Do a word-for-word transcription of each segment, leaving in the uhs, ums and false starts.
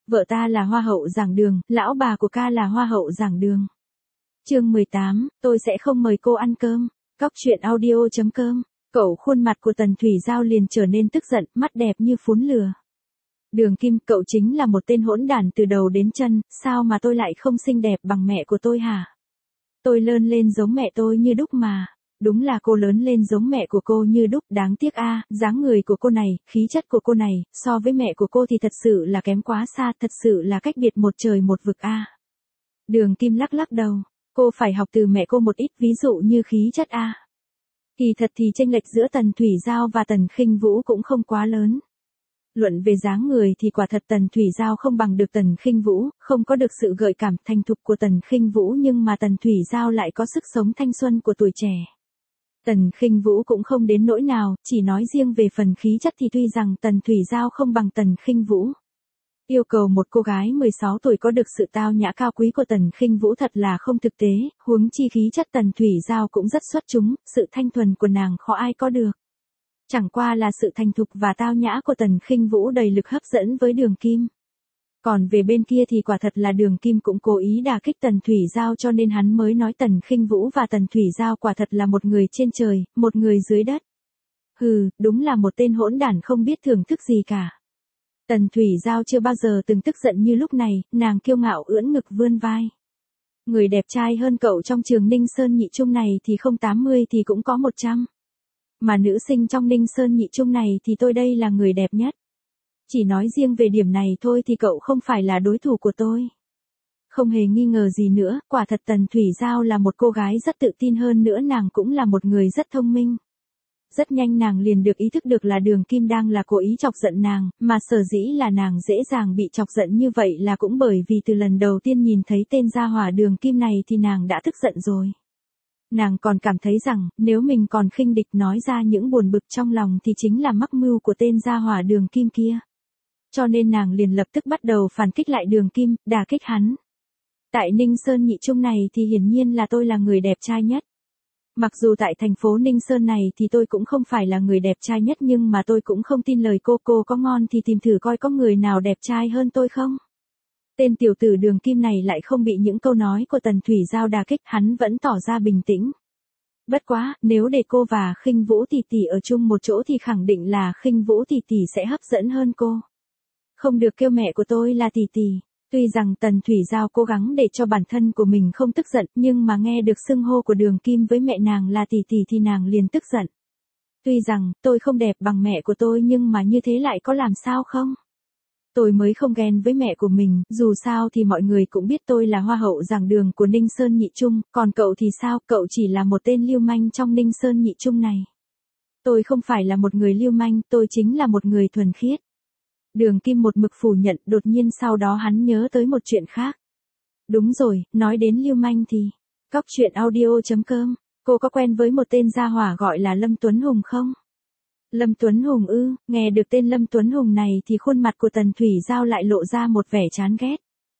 Vợ ta là hoa hậu giảng đường, lão bà của ca là hoa hậu giảng đường. Chương mười tám, tôi sẽ không mời cô ăn cơm. Cóc truyện audio chấm com. Cậu khuôn mặt của Tần Thủy Giao liền trở nên tức giận, mắt đẹp như phún lửa. Đường Kim, cậu chính là một tên hỗn đản từ đầu đến chân, sao mà tôi lại không xinh đẹp bằng mẹ của tôi hả? Tôi lớn lên giống mẹ tôi như đúc mà. Đúng là cô lớn lên giống mẹ của cô như đúc, đáng tiếc a, à, dáng người của cô này, khí chất của cô này, so với mẹ của cô thì thật sự là kém quá xa, thật sự là cách biệt một trời một vực a. À. Đường Kim lắc lắc đầu, cô phải học từ mẹ cô một ít, ví dụ như khí chất a. À. Kỳ thật thì chênh lệch giữa Tần Thủy Giao và Tần Khinh Vũ cũng không quá lớn. Luận về dáng người thì quả thật Tần Thủy Giao không bằng được Tần Khinh Vũ, không có được sự gợi cảm thành thục của Tần Khinh Vũ, nhưng mà Tần Thủy Giao lại có sức sống thanh xuân của tuổi trẻ. Tần Khinh Vũ cũng không đến nỗi nào, chỉ nói riêng về phần khí chất thì tuy rằng Tần Thủy Giao không bằng Tần Khinh Vũ. Yêu cầu một cô gái mười sáu tuổi có được sự tao nhã cao quý của Tần Khinh Vũ thật là không thực tế, huống chi khí chất Tần Thủy Giao cũng rất xuất chúng, sự thanh thuần của nàng khó ai có được. Chẳng qua là sự thành thục và tao nhã của Tần Khinh Vũ đầy lực hấp dẫn với Đường Kim. Còn về bên kia thì quả thật là Đường Kim cũng cố ý đả kích Tần Thủy Giao, cho nên hắn mới nói Tần Khinh Vũ và Tần Thủy Giao quả thật là một người trên trời, một người dưới đất. Hừ, đúng là một tên hỗn đản không biết thưởng thức gì cả. Tần Thủy Giao chưa bao giờ từng tức giận như lúc này, nàng kiêu ngạo ưỡn ngực vươn vai. Người đẹp trai hơn cậu trong trường Ninh Sơn Nhị Trung này thì không tám mươi thì cũng có một trăm. Mà nữ sinh trong Ninh Sơn Nhị Trung này thì tôi đây là người đẹp nhất. Chỉ nói riêng về điểm này thôi thì cậu không phải là đối thủ của tôi. Không hề nghi ngờ gì nữa, quả thật Tần Thủy Giao là một cô gái rất tự tin, hơn nữa nàng cũng là một người rất thông minh. Rất nhanh nàng liền được ý thức được là Đường Kim đang là cố ý chọc giận nàng, mà sở dĩ là nàng dễ dàng bị chọc giận như vậy là cũng bởi vì từ lần đầu tiên nhìn thấy tên gia hỏa Đường Kim này thì nàng đã tức giận rồi. Nàng còn cảm thấy rằng, nếu mình còn khinh địch nói ra những buồn bực trong lòng thì chính là mắc mưu của tên gia hỏa Đường Kim kia. Cho nên nàng liền lập tức bắt đầu phản kích lại Đường Kim, đả kích hắn. Tại Ninh Sơn Nhị Trung này thì hiển nhiên là tôi là người đẹp trai nhất. Mặc dù tại thành phố Ninh Sơn này thì tôi cũng không phải là người đẹp trai nhất, nhưng mà tôi cũng không tin lời cô, cô có ngon thì tìm thử coi có người nào đẹp trai hơn tôi không. Tên tiểu tử Đường Kim này lại không bị những câu nói của Tần Thủy Giao đả kích, hắn vẫn tỏ ra bình tĩnh. Bất quá, nếu để cô và Khinh Vũ tỷ tỷ ở chung một chỗ thì khẳng định là Khinh Vũ tỷ tỷ sẽ hấp dẫn hơn cô. Không được kêu mẹ của tôi là tỷ tỷ. Tuy rằng Tần Thủy Giao cố gắng để cho bản thân của mình không tức giận, nhưng mà nghe được xưng hô của Đường Kim với mẹ nàng là tỷ tỷ thì nàng liền tức giận. Tuy rằng, tôi không đẹp bằng mẹ của tôi nhưng mà như thế lại có làm sao không? Tôi mới không ghen với mẹ của mình, dù sao thì mọi người cũng biết tôi là hoa hậu giảng đường của Ninh Sơn Nhị Trung, còn cậu thì sao, cậu chỉ là một tên lưu manh trong Ninh Sơn Nhị Trung này. Tôi không phải là một người lưu manh, tôi chính là một người thuần khiết. Đường Kim một mực phủ nhận, đột nhiên sau đó hắn nhớ tới một chuyện khác. Đúng rồi, nói đến lưu manh thì, cóc truyện audio chấm com, cô có quen với một tên gia hỏa gọi là Lâm Tuấn Hùng không? Lâm Tuấn Hùng ư, nghe được tên Lâm Tuấn Hùng này thì khuôn mặt của Tần Thủy Giao lại lộ ra một vẻ chán ghét.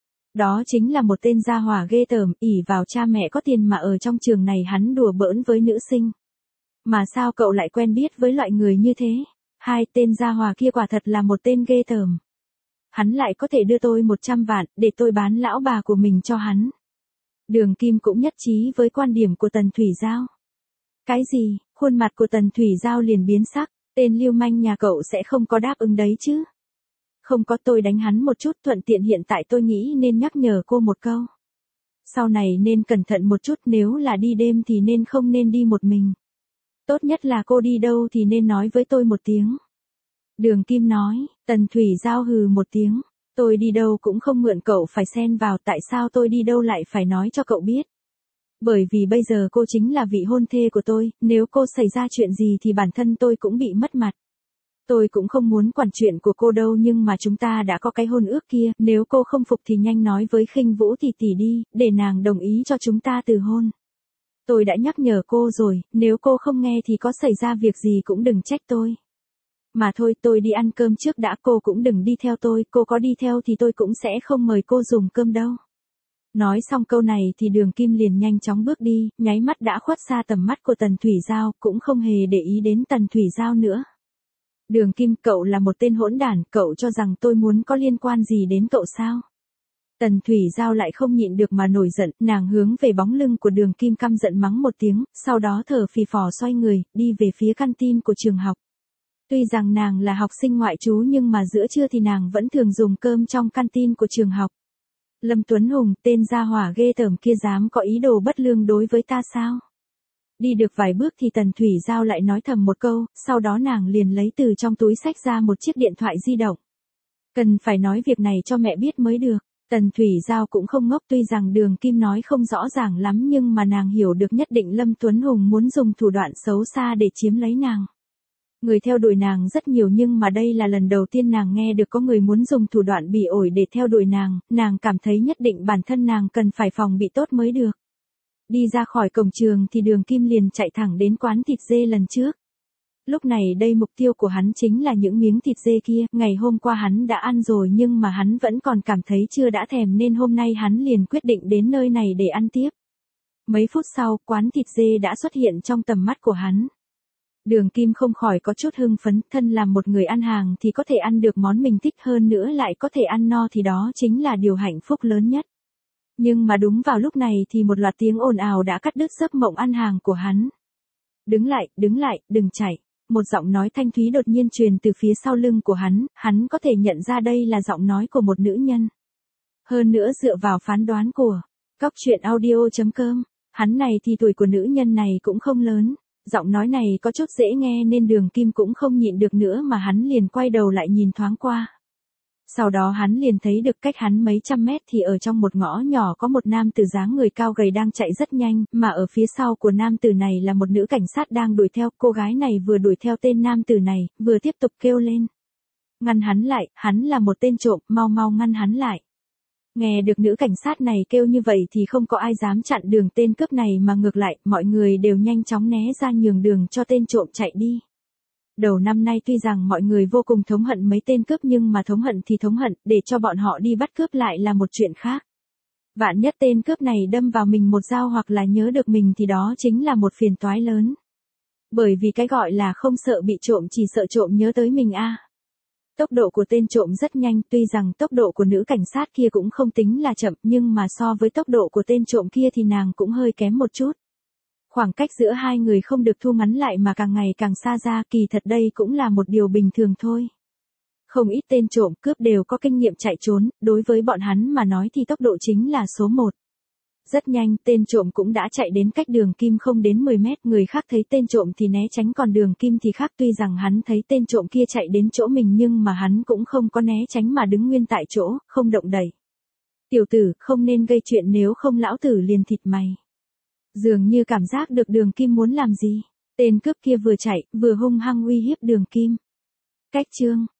Đó chính là một tên gia hỏa ghê tởm, ỷ vào cha mẹ có tiền mà ở trong trường này hắn đùa bỡn với nữ sinh. Mà sao cậu lại quen biết với loại người như thế? Hai tên gia hỏa kia quả thật là một tên ghê tởm. Hắn lại có thể đưa tôi một trăm vạn, để tôi bán lão bà của mình cho hắn. Đường Kim cũng nhất trí với quan điểm của Tần Thủy Giao. Cái gì, khuôn mặt của Tần Thủy Giao liền biến sắc, tên lưu manh nhà cậu sẽ không có đáp ứng đấy chứ? Không có, tôi đánh hắn một chút, thuận tiện hiện tại tôi nghĩ nên nhắc nhở cô một câu. Sau này nên cẩn thận một chút, nếu là đi đêm thì nên không nên đi một mình. Tốt nhất là cô đi đâu thì nên nói với tôi một tiếng. Đường Kim nói, Tần Thủy Giao hừ một tiếng, tôi đi đâu cũng không mượn cậu phải xen vào, tại sao tôi đi đâu lại phải nói cho cậu biết. Bởi vì bây giờ cô chính là vị hôn thê của tôi, nếu cô xảy ra chuyện gì thì bản thân tôi cũng bị mất mặt. Tôi cũng không muốn quản chuyện của cô đâu, nhưng mà chúng ta đã có cái hôn ước kia, nếu cô không phục thì nhanh nói với Khinh Vũ tỷ tỷ đi, để nàng đồng ý cho chúng ta từ hôn. Tôi đã nhắc nhở cô rồi, nếu cô không nghe thì có xảy ra việc gì cũng đừng trách tôi. Mà thôi, tôi đi ăn cơm trước đã, cô cũng đừng đi theo tôi, cô có đi theo thì tôi cũng sẽ không mời cô dùng cơm đâu. Nói xong câu này thì Đường Kim liền nhanh chóng bước đi, nháy mắt đã khuất xa tầm mắt của Tần Thủy Giao, cũng không hề để ý đến Tần Thủy Giao nữa. Đường Kim, cậu là một tên hỗn đản, cậu cho rằng tôi muốn có liên quan gì đến cậu sao? Tần Thủy Giao lại không nhịn được mà nổi giận, nàng hướng về bóng lưng của Đường Kim căm giận mắng một tiếng, sau đó thở phì phò xoay người, đi về phía canteen của trường học. Tuy rằng nàng là học sinh ngoại trú nhưng mà giữa trưa thì nàng vẫn thường dùng cơm trong canteen của trường học. Lâm Tuấn Hùng, tên gia hỏa ghê tởm kia dám có ý đồ bất lương đối với ta sao? Đi được vài bước thì Tần Thủy Giao lại nói thầm một câu, sau đó nàng liền lấy từ trong túi xách ra một chiếc điện thoại di động. Cần phải nói việc này cho mẹ biết mới được. Tần Thủy Giao cũng không ngốc, tuy rằng Đường Kim nói không rõ ràng lắm nhưng mà nàng hiểu được nhất định Lâm Tuấn Hùng muốn dùng thủ đoạn xấu xa để chiếm lấy nàng. Người theo đuổi nàng rất nhiều nhưng mà đây là lần đầu tiên nàng nghe được có người muốn dùng thủ đoạn bỉ ổi để theo đuổi nàng, nàng cảm thấy nhất định bản thân nàng cần phải phòng bị tốt mới được. Đi ra khỏi cổng trường thì Đường Kim liền chạy thẳng đến quán thịt dê lần trước. Lúc này đây mục tiêu của hắn chính là những miếng thịt dê kia, ngày hôm qua hắn đã ăn rồi nhưng mà hắn vẫn còn cảm thấy chưa đã thèm nên hôm nay hắn liền quyết định đến nơi này để ăn tiếp. Mấy phút sau, quán thịt dê đã xuất hiện trong tầm mắt của hắn. Đường Kim không khỏi có chút hưng phấn, thân làm một người ăn hàng thì có thể ăn được món mình thích, hơn nữa lại có thể ăn no thì đó chính là điều hạnh phúc lớn nhất. Nhưng mà đúng vào lúc này thì một loạt tiếng ồn ào đã cắt đứt giấc mộng ăn hàng của hắn. Đứng lại, đứng lại, đừng chạy. Một giọng nói thanh thúy đột nhiên truyền từ phía sau lưng của hắn, hắn có thể nhận ra đây là giọng nói của một nữ nhân. Hơn nữa dựa vào phán đoán của cóc truyện audio chấm com, hắn này thì tuổi của nữ nhân này cũng không lớn. Giọng nói này có chút dễ nghe nên Đường Kim cũng không nhịn được nữa mà hắn liền quay đầu lại nhìn thoáng qua. Sau đó hắn liền thấy được cách hắn mấy trăm mét thì ở trong một ngõ nhỏ có một nam tử dáng người cao gầy đang chạy rất nhanh, mà ở phía sau của nam tử này là một nữ cảnh sát đang đuổi theo. Cô gái này vừa đuổi theo tên nam tử này, vừa tiếp tục kêu lên. Ngăn hắn lại, hắn là một tên trộm, mau mau ngăn hắn lại. Nghe được nữ cảnh sát này kêu như vậy thì không có ai dám chặn đường tên cướp này mà ngược lại, mọi người đều nhanh chóng né ra nhường đường cho tên trộm chạy đi. Đầu năm nay tuy rằng mọi người vô cùng thống hận mấy tên cướp nhưng mà thống hận thì thống hận, để cho bọn họ đi bắt cướp lại là một chuyện khác. Vạn nhất tên cướp này đâm vào mình một dao hoặc là nhớ được mình thì đó chính là một phiền toái lớn. Bởi vì cái gọi là không sợ bị trộm chỉ sợ trộm nhớ tới mình a. À. Tốc độ của tên trộm rất nhanh, tuy rằng tốc độ của nữ cảnh sát kia cũng không tính là chậm nhưng mà so với tốc độ của tên trộm kia thì nàng cũng hơi kém một chút. Khoảng cách giữa hai người không được thu ngắn lại mà càng ngày càng xa ra, kỳ thật đây cũng là một điều bình thường thôi. Không ít tên trộm cướp đều có kinh nghiệm chạy trốn, đối với bọn hắn mà nói thì tốc độ chính là số một. Rất nhanh, tên trộm cũng đã chạy đến cách Đường Kim không đến mười mét, người khác thấy tên trộm thì né tránh còn Đường Kim thì khác, tuy rằng hắn thấy tên trộm kia chạy đến chỗ mình nhưng mà hắn cũng không có né tránh mà đứng nguyên tại chỗ, không động đậy. Tiểu tử, không nên gây chuyện nếu không lão tử liền thịt mày. Dường như cảm giác được Đường Kim muốn làm gì, tên cướp kia vừa chạy, vừa hung hăng uy hiếp Đường Kim. Cách chương